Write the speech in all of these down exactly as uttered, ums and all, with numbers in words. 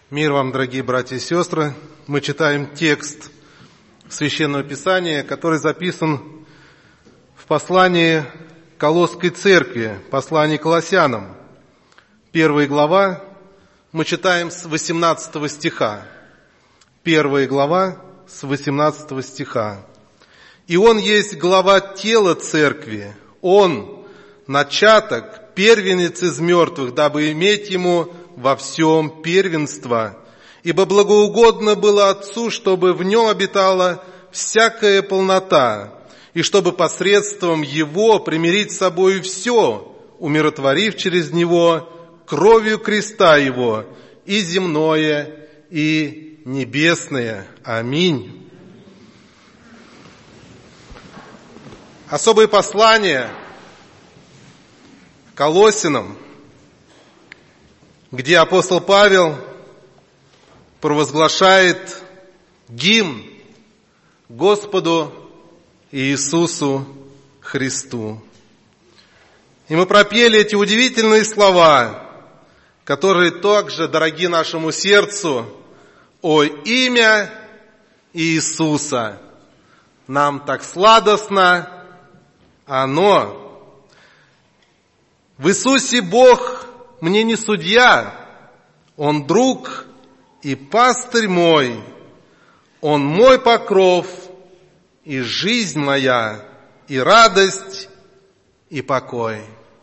Мир вам, дорогие братья и сестры. Мы читаем текст Священного Писания, который записан в послании Колосской церкви, послании Колоссянам. Первая глава, мы читаем с восемнадцатого стиха. Первая глава с восемнадцатого стиха. «И Он есть глава тела церкви, Он начаток, первенец из мертвых, дабы иметь Ему во всем первенство, ибо благоугодно было Отцу, чтобы в Нем обитала всякая полнота, и чтобы посредством Его примирить с собой все, умиротворив через Него кровью креста Его и земное, и небесное. Аминь». Особое послание Колоссянам, где апостол Павел провозглашает гимн Господу Иисусу Христу. И мы пропели эти удивительные слова, которые также дороги нашему сердцу: «О имя Иисуса! Нам так сладостно оно! В Иисусе Бог мне не судья, Он друг и пастырь мой, Он мой покров и жизнь моя, и радость, и покой».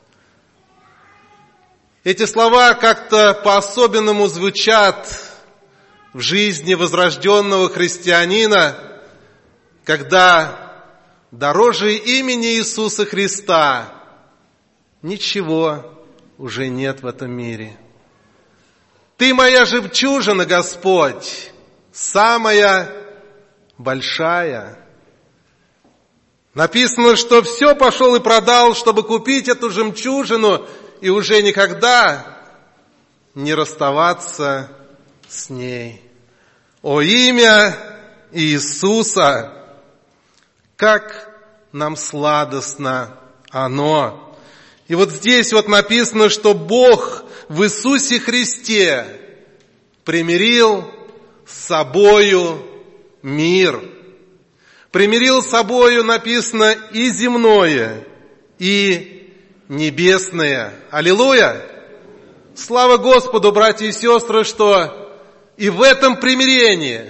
Эти слова как-то по-особенному звучат в жизни возрожденного христианина, когда дороже имени Иисуса Христа ничего уже нет в этом мире. Ты моя жемчужина, Господь, самая большая. Написано, что все пошел и продал, чтобы купить эту жемчужину, и уже никогда не расставаться с ней. О имя Иисуса! Как нам сладостно оно! И вот здесь вот написано, что Бог в Иисусе Христе примирил с собою мир. Примирил с собою, написано, и земное, и небесное. Аллилуйя! Слава Господу, братья и сестры, что и в этом примирении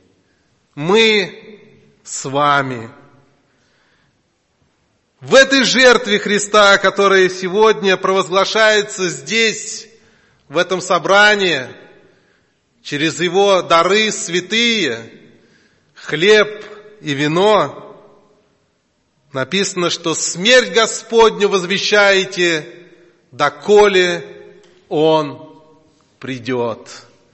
мы с вами. В этой жертве Христа, которая сегодня провозглашается здесь, в этом собрании, через Его дары святые, хлеб и вино, написано, что смерть Господню возвещаете, доколе Он придет.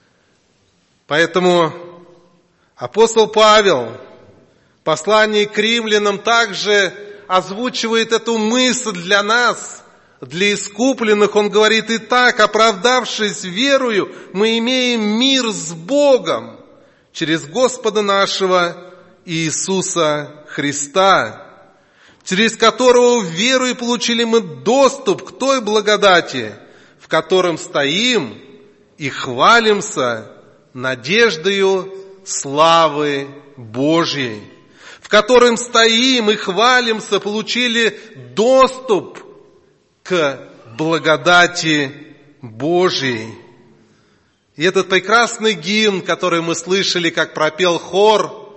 Поэтому апостол Павел в послании к римлянам также озвучивает эту мысль для нас, для искупленных. Он говорит: «Итак, оправдавшись верою, мы имеем мир с Богом через Господа нашего Иисуса Христа, через которого верою получили мы доступ к той благодати, в котором стоим и хвалимся надеждою славы Божьей». В котором стоим и хвалимся, получили доступ к благодати Божьей. И этот прекрасный гимн, который мы слышали, как пропел хор,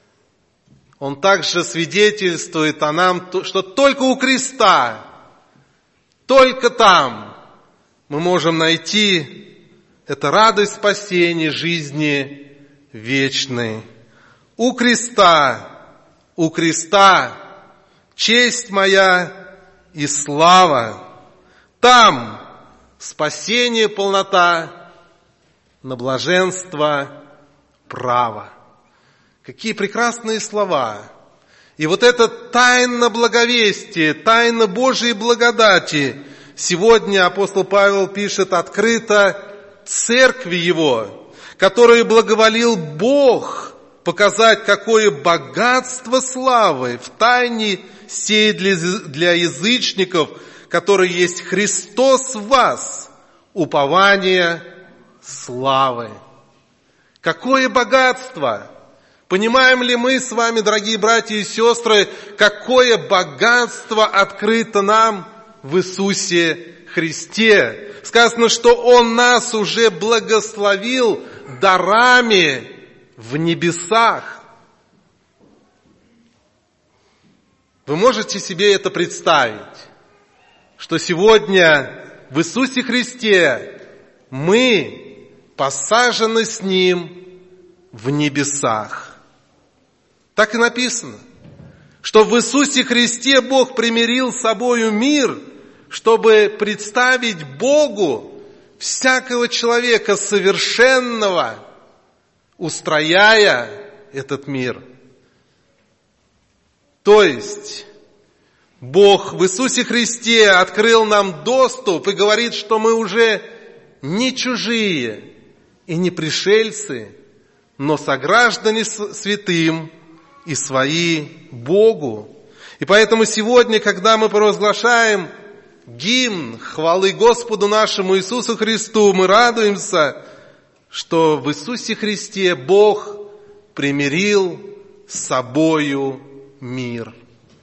он также свидетельствует о нам, что только у креста, только там мы можем найти эту радость спасения жизни вечной. У креста, у креста честь моя и слава. Там спасение, полнота, на блаженство право. Какие прекрасные слова! И вот это тайна благовестия, тайна Божьей благодати. Сегодня апостол Павел пишет открыто церкви его, которую благоволил Бог, показать, какое богатство славы в тайне сей для, для язычников, который есть Христос в вас, упование славы. Какое богатство! Понимаем ли мы с вами, дорогие братья и сестры, какое богатство открыто нам в Иисусе Христе? Сказано, что Он нас уже благословил дарами в небесах. Вы можете себе это представить, что сегодня в Иисусе Христе мы посажены с Ним в небесах. Так и написано, что в Иисусе Христе Бог примирил с собою мир, чтобы представить Богу всякого человека совершенного, устрояя этот мир. То есть Бог в Иисусе Христе открыл нам доступ и говорит, что мы уже не чужие и не пришельцы, но сограждане святым и свои Богу. И поэтому сегодня, когда мы провозглашаем гимн хвалы Господу нашему Иисусу Христу, мы радуемся, что в Иисусе Христе Бог примирил с собою мир.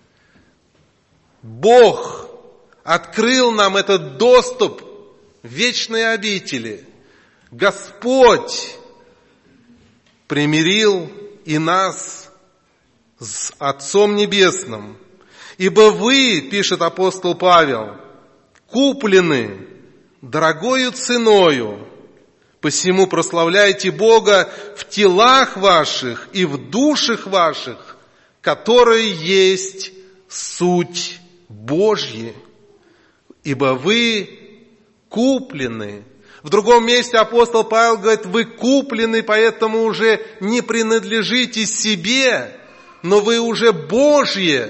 Бог открыл нам этот доступ в вечные обители. Господь примирил и нас с Отцом Небесным. Ибо вы, пишет апостол Павел, куплены дорогою ценою, посему прославляйте Бога в телах ваших и в душах ваших, которые есть суть Божья. Ибо вы куплены. В другом месте апостол Павел говорит, вы куплены, поэтому уже не принадлежите себе, но вы уже Божье,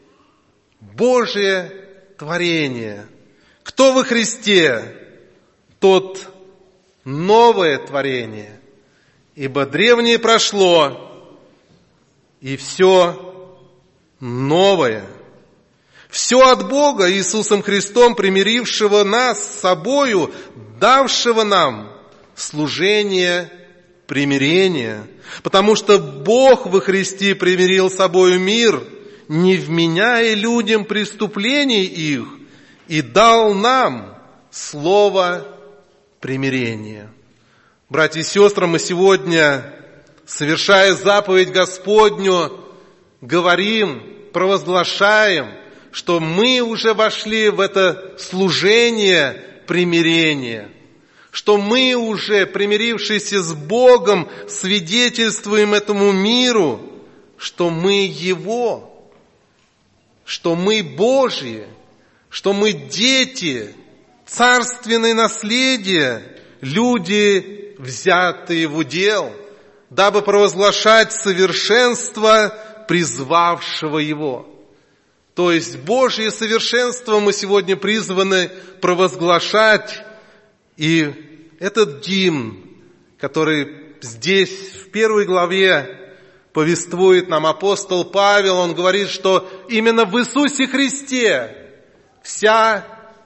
Божье творение. Кто во Христе, тот новое творение. Ибо древнее прошло, и все новое. Все от Бога, Иисусом Христом, примирившего нас с собою, давшего нам служение примирения. Потому что Бог во Христе примирил с собою мир, не вменяя людям преступлений их, и дал нам слово примирения. Братья и сестры, мы сегодня, совершая заповедь Господню, говорим, провозглашаем, что мы уже вошли в это служение примирения, что мы уже, примирившиеся с Богом, свидетельствуем этому миру, что мы Его, что мы Божьи, что мы дети, царственное наследие, люди, взятые в удел, дабы провозглашать совершенство призвавшего Его. То есть Божье совершенство мы сегодня призваны провозглашать. И этот гимн, который здесь в первой главе повествует нам апостол Павел, он говорит, что именно в Иисусе Христе вся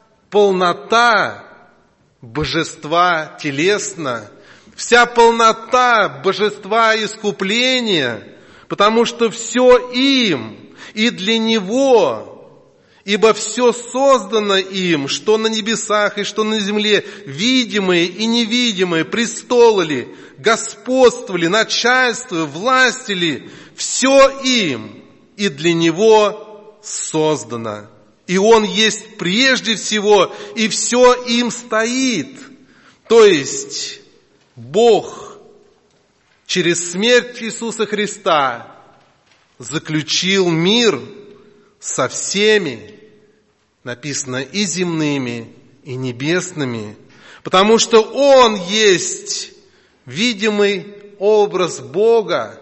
полнота божества телесна, вся полнота божества искупления, потому что все им и для Него, ибо все создано им, что на небесах и что на земле, видимые и невидимые, престолы ли, господство ли, начальство, власти ли, все им и для Него создано. И Он есть прежде всего, и все им стоит. То есть Бог через смерть Иисуса Христа заключил мир со всеми, написано, и земными, и небесными, потому что Он есть видимый образ Бога.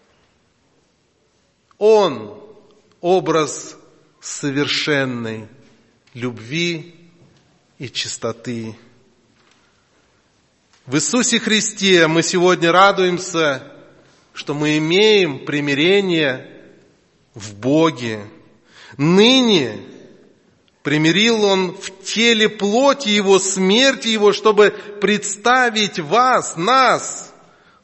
Он образ совершенной любви и чистоты. В Иисусе Христе мы сегодня радуемся, что мы имеем примирение в Боге. Ныне примирил Он в теле плоти Его, смерти Его, чтобы представить вас, нас,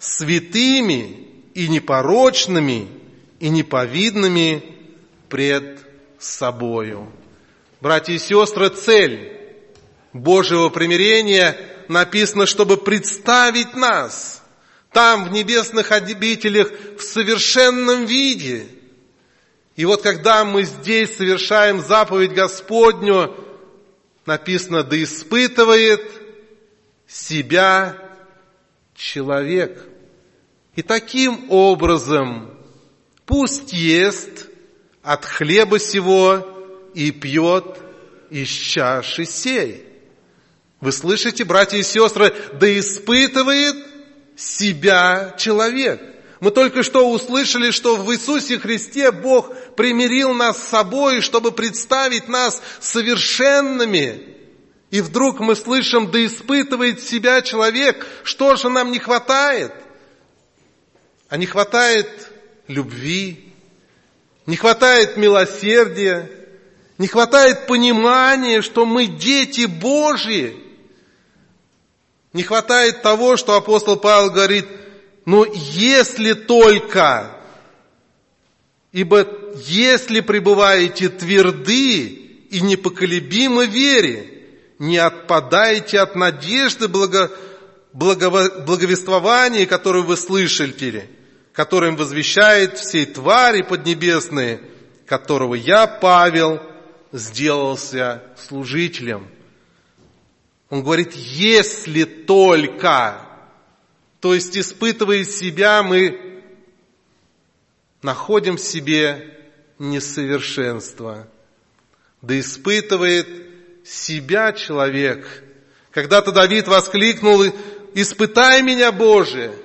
святыми и непорочными и неповидными пред собою». Братья и сестры, цель Божьего примирения написано, чтобы представить нас там, в небесных обителях, в совершенном виде. И вот когда мы здесь совершаем заповедь Господню, написано: «Да испытывает себя человек». И таким образом пусть ест от хлеба сего и пьет из чаши сей. Вы слышите, братья и сестры, да испытывает себя человек. Мы только что услышали, что в Иисусе Христе Бог примирил нас с собой, чтобы представить нас совершенными. И вдруг мы слышим: да испытывает себя человек. Что же нам не хватает? А не хватает любви, не хватает милосердия, не хватает понимания, что мы дети Божьи. Не хватает того, что апостол Павел говорит: но если только, ибо если пребываете тверды и непоколебимы в вере, не отпадайте от надежды благо, благо, благовествования, которое вы слышали, которым возвещает всей твари поднебесные, которого я, Павел, сделался служителем. Он говорит: если только, то есть испытывая себя, мы находим в себе несовершенство. Да испытывает себя человек. Когда-то Давид воскликнул: испытай меня, Боже,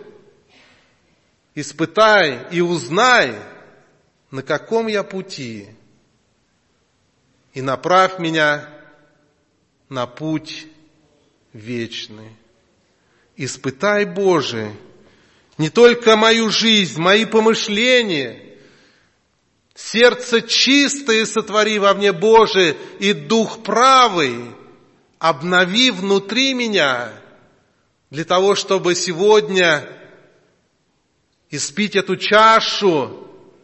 испытай и узнай, на каком я пути, и направь меня на путь вечный. Испытай, Боже, не только мою жизнь, мои помышления, сердце чистое сотвори во мне, Боже, и дух правый обнови внутри меня, для того, чтобы сегодня испить эту чашу,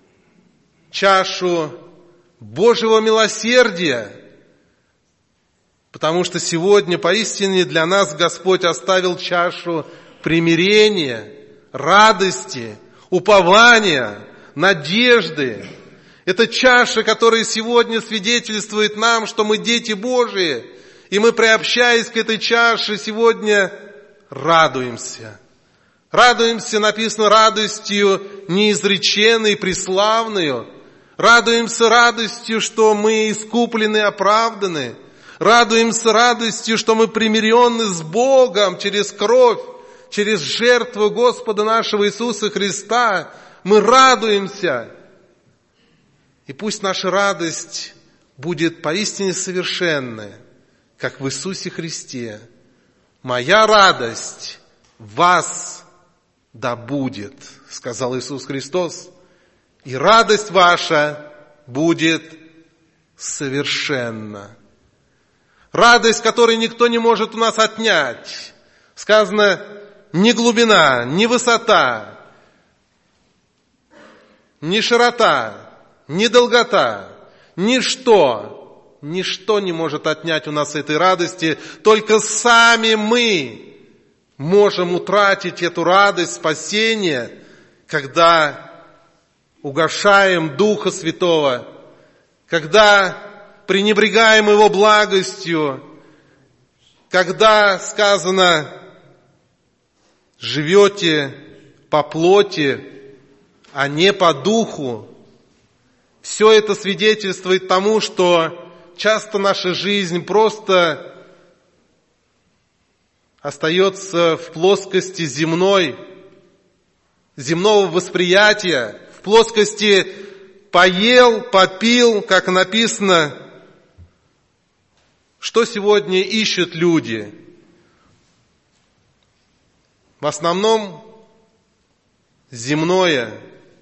чашу Божьего милосердия, потому что сегодня поистине для нас Господь оставил чашу примирения, радости, упования, надежды. Это чаша, которая сегодня свидетельствует нам, что мы дети Божии, и мы, приобщаясь к этой чаше, сегодня радуемся. Радуемся, написано, радостью неизреченной, преславную. Радуемся радостью, что мы искуплены, оправданы. Радуемся радостью, что мы примиренны с Богом через кровь, через жертву Господа нашего Иисуса Христа. Мы радуемся. И пусть наша радость будет поистине совершенная, как в Иисусе Христе. «Моя радость в вас да будет», сказал Иисус Христос, «и радость ваша будет совершенна». Радость, которую никто не может у нас отнять. Сказано, ни глубина, ни высота, ни широта, ни долгота, ничто, ничто не может отнять у нас этой радости. Только сами мы можем утратить эту радость спасения, когда угашаем Духа Святого, когда пренебрегаем Его благостью, когда, сказано, живете по плоти, а не по духу. Все это свидетельствует тому, что часто наша жизнь просто остается в плоскости земной, земного восприятия, в плоскости поел, попил, как написано. Что сегодня ищут люди? В основном земное,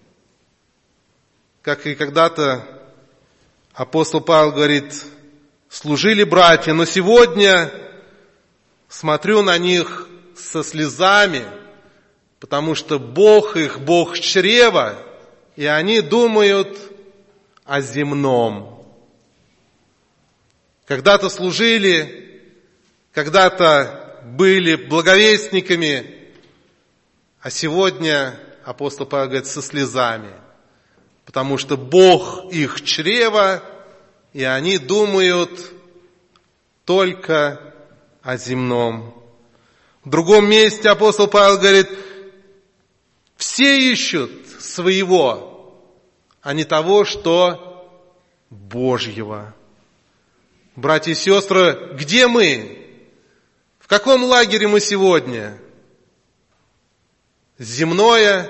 как и когда-то апостол Павел говорит, служили братья, но сегодня смотрю на них со слезами, потому что Бог их, Бог чрева, и они думают о земном. Когда-то служили, когда-то были благовестниками, а сегодня апостол Павел говорит со слезами, потому что Бог их чрева, и они думают только о земном. В другом месте апостол Павел говорит, все ищут своего, а не того, что Божьего. Братья и сестры, где мы? В каком лагере мы сегодня? Земное,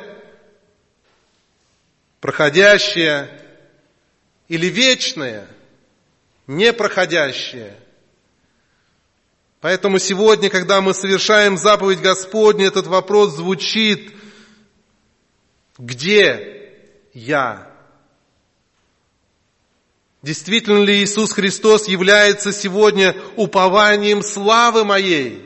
проходящее или вечное, непроходящее? Поэтому сегодня, когда мы совершаем заповедь Господню, этот вопрос звучит: где я? Действительно ли Иисус Христос является сегодня упованием славы моей?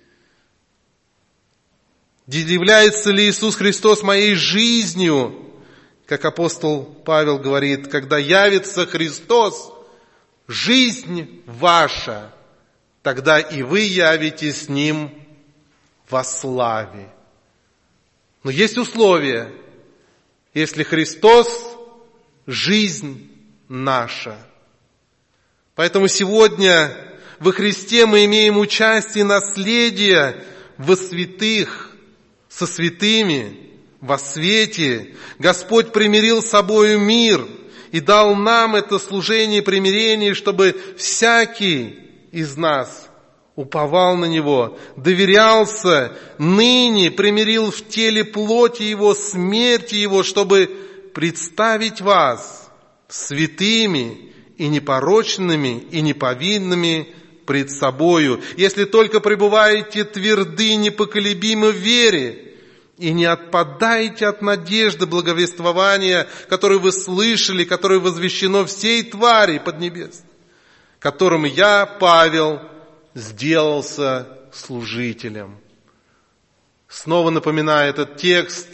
Является ли Иисус Христос моей жизнью? Как апостол Павел говорит, когда явится Христос, жизнь ваша, тогда и вы явитесь с Ним во славе. Но есть условия. Если Христос – жизнь наша. Поэтому сегодня во Христе мы имеем участие наследия во святых, со святыми, во свете. Господь примирил с собою мир и дал нам это служение примирения, чтобы всякий из нас уповал на Него, доверялся, ныне примирил в теле плоти Его, смерти Его, чтобы представить вас святыми и непорочными и неповинными пред собою, если только пребываете тверды и непоколебимы в вере, и не отпадаете от надежды благовествования, которое вы слышали, которое возвещено всей твари поднебесной, которым я, Павел, сделался служителем. Снова напоминаю этот текст,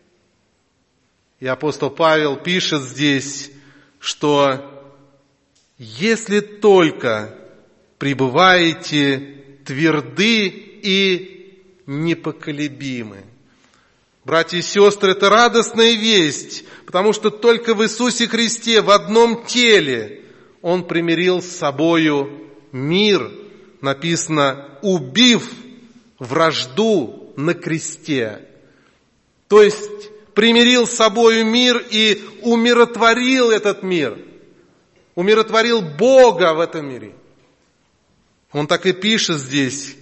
и апостол Павел пишет здесь, что если только пребываете тверды и непоколебимы. Братья и сестры, это радостная весть, потому что только в Иисусе Христе в одном теле Он примирил с собою мир, написано, убив вражду на кресте. То есть примирил с собою мир и умиротворил этот мир. Умиротворил Бога в этом мире. Он так и пишет здесь.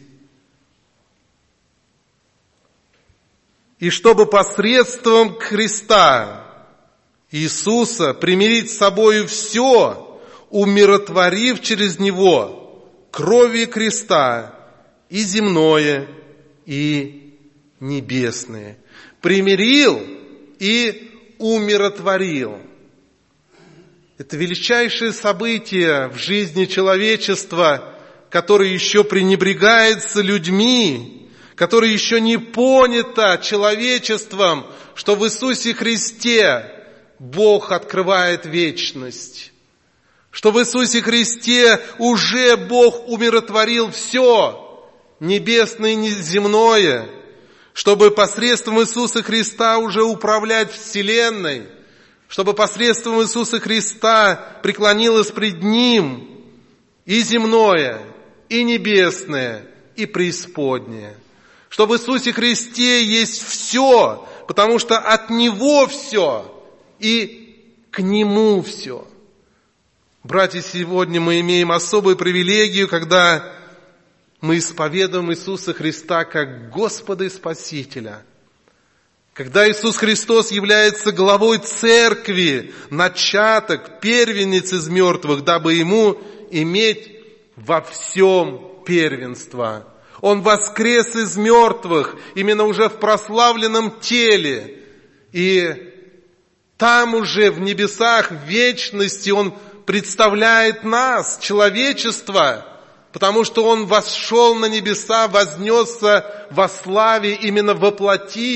И чтобы посредством креста Иисуса примирить с собою все, умиротворив через Него кровью креста и земное, и небесное. Примирил и умиротворил. Это величайшее событие в жизни человечества, которое еще пренебрегается людьми, которое еще не понято человечеством, что в Иисусе Христе Бог открывает вечность, что в Иисусе Христе уже Бог умиротворил все, небесное и земное, чтобы посредством Иисуса Христа уже управлять вселенной, чтобы посредством Иисуса Христа преклонилось пред Ним и земное, и небесное, и преисподнее. Что в Иисусе Христе есть все, потому что от Него все, и к Нему все. Братья, сегодня мы имеем особую привилегию, когда мы исповедуем Иисуса Христа как Господа и Спасителя. Когда Иисус Христос является главой церкви, начаток, первенец из мертвых, дабы Ему иметь во всем первенство. Он воскрес из мертвых, именно уже в прославленном теле. И там уже в небесах, в вечности Он представляет нас, человечество, потому что Он восшел на небеса, вознесся во славе именно во плоти,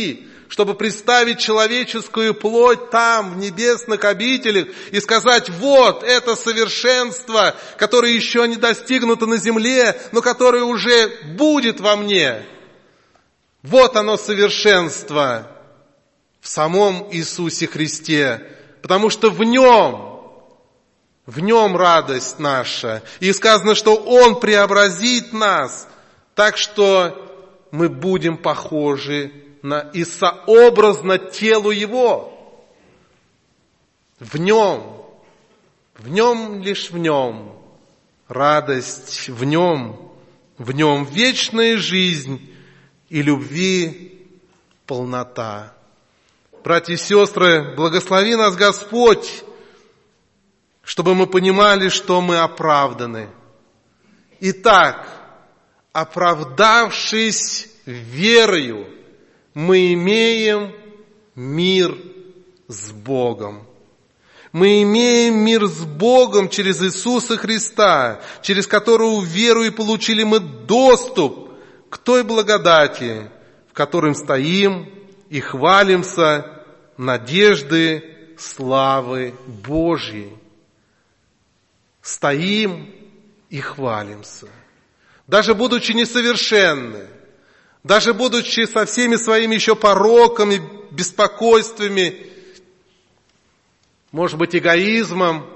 чтобы представить человеческую плоть там, в небесных обителях, и сказать: вот это совершенство, которое еще не достигнуто на земле, но которое уже будет во мне. Вот оно совершенство в самом Иисусе Христе, потому что в Нем, в Нем радость наша. И сказано, что Он преобразит нас так, что мы будем похожи на и сообразно телу Его. В Нем, в Нем, лишь в Нем радость, в Нем, в Нем вечная жизнь и любви полнота. Братья и сестры, благослови нас Господь, чтобы мы понимали, что мы оправданы. Итак, оправдавшись верою, мы имеем мир с Богом. Мы имеем мир с Богом через Иисуса Христа, через которого веру и получили мы доступ к той благодати, в которой стоим и хвалимся надежды славы Божьей. Стоим и хвалимся. Даже будучи несовершенны, даже будучи со всеми своими еще пороками, беспокойствами, может быть, эгоизмом,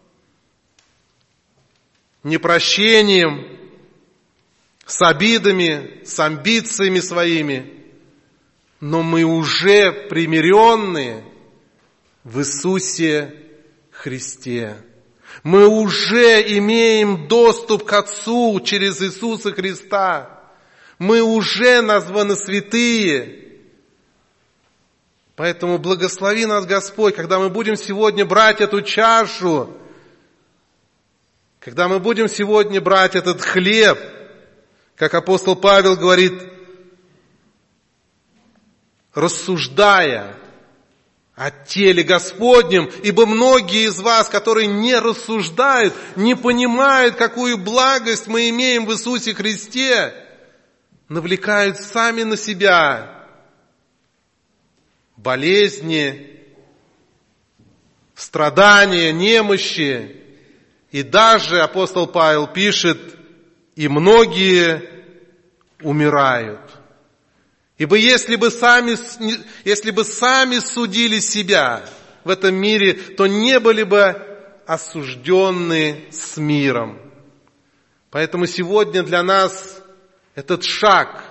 непрощением, с обидами, с амбициями своими, но мы уже примиренные в Иисусе Христе. Мы уже имеем доступ к Отцу через Иисуса Христа. Мы уже названы святые. Поэтому благослови нас Господь, когда мы будем сегодня брать эту чашу, когда мы будем сегодня брать этот хлеб, как апостол Павел говорит, рассуждая о теле Господнем, ибо многие из вас, которые не рассуждают, не понимают, какую благость мы имеем в Иисусе Христе, навлекают сами на себя болезни, страдания, немощи. И даже апостол Павел пишет, и многие умирают. Ибо если бы сами, если бы сами судили себя в этом мире, то не были бы осуждены с миром. Поэтому сегодня для нас этот шаг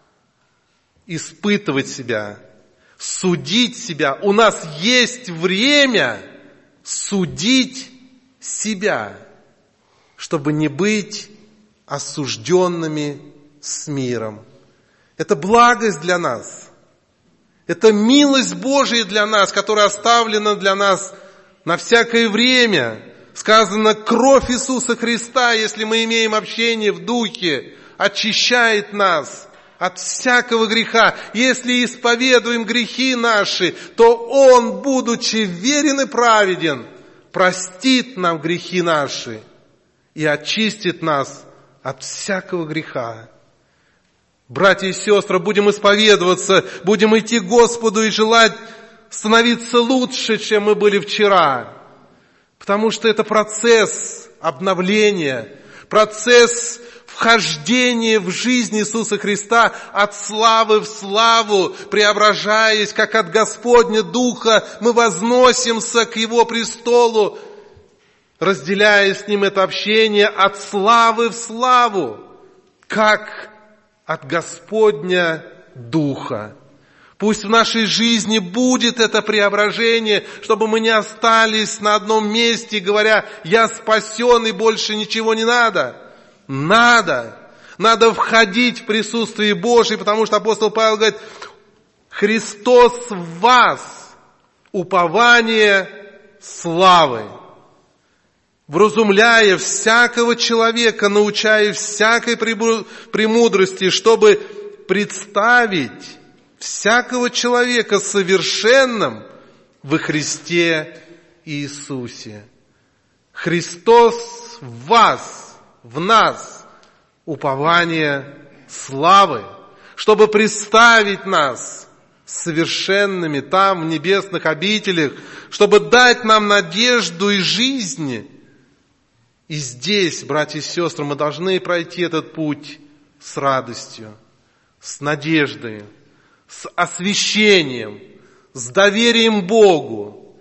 испытывать себя, судить себя. У нас есть время судить себя, чтобы не быть осужденными с миром. Это благость для нас. Это милость Божия для нас, которая оставлена для нас на всякое время. Сказано, кровь Иисуса Христа, если мы имеем общение в Духе, очищает нас от всякого греха. Если исповедуем грехи наши, то Он, будучи верен и праведен, простит нам грехи наши и очистит нас от всякого греха. Братья и сестры, будем исповедоваться, будем идти к Господу и желать становиться лучше, чем мы были вчера. Потому что это процесс обновления, процесс вхождения в жизнь Иисуса Христа от славы в славу, преображаясь, как от Господня Духа, мы возносимся к Его престолу, разделяя с Ним это общение от славы в славу, как от Господня Духа. Пусть в нашей жизни будет это преображение, чтобы мы не остались на одном месте, говоря, я спасен и больше ничего не надо. Надо. Надо входить в присутствие Божие, потому что апостол Павел говорит, Христос в вас, упование славы. Вразумляя всякого человека, научая всякой премудрости, чтобы представить всякого человека совершенным во Христе Иисусе. Христос в вас, в нас, упование славы, чтобы представить нас совершенными там, в небесных обителях, чтобы дать нам надежду и жизнь. И здесь, братья и сестры, мы должны пройти этот путь с радостью, с надеждой, с освящением, с доверием Богу,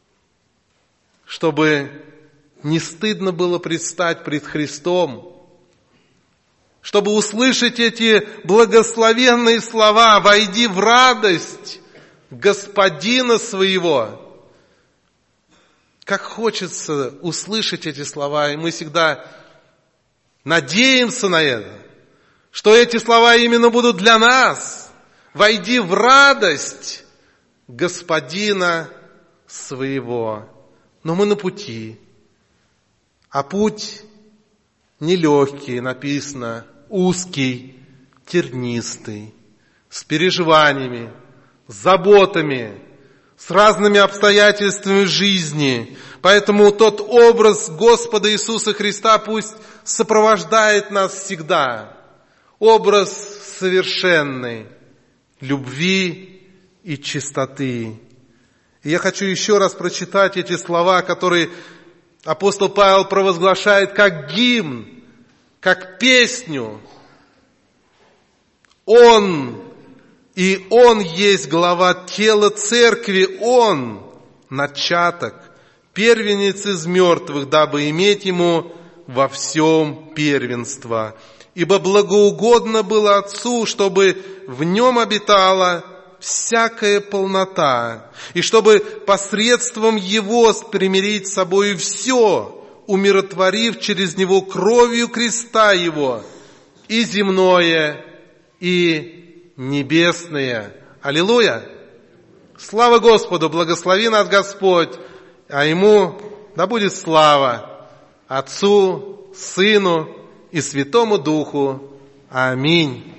чтобы не стыдно было предстать пред Христом, чтобы услышать эти благословенные слова: «Войди в радость Господина своего». Как хочется услышать эти слова, и мы всегда надеемся на это, что эти слова именно будут для нас. «Войди в радость Господина своего». Но мы на пути, а путь нелегкий, написано, узкий, тернистый, с переживаниями, с заботами, с разными обстоятельствами жизни. Поэтому тот образ Господа Иисуса Христа пусть сопровождает нас всегда. Образ совершенной любви и чистоты. И я хочу еще раз прочитать эти слова, которые апостол Павел провозглашает как гимн, как песню. Он, и Он есть глава тела церкви, Он начаток, первенец из мертвых, дабы иметь Ему во всем первенство. Ибо благоугодно было Отцу, чтобы в Нем обитала всякая полнота, и чтобы посредством Его примирить с собой все, умиротворив через Него кровью креста Его и земное, и небесное. Аллилуйя! Слава Господу! Благослови нас Господь, а Ему да будет слава Отцу, Сыну и Святому Духу. Аминь.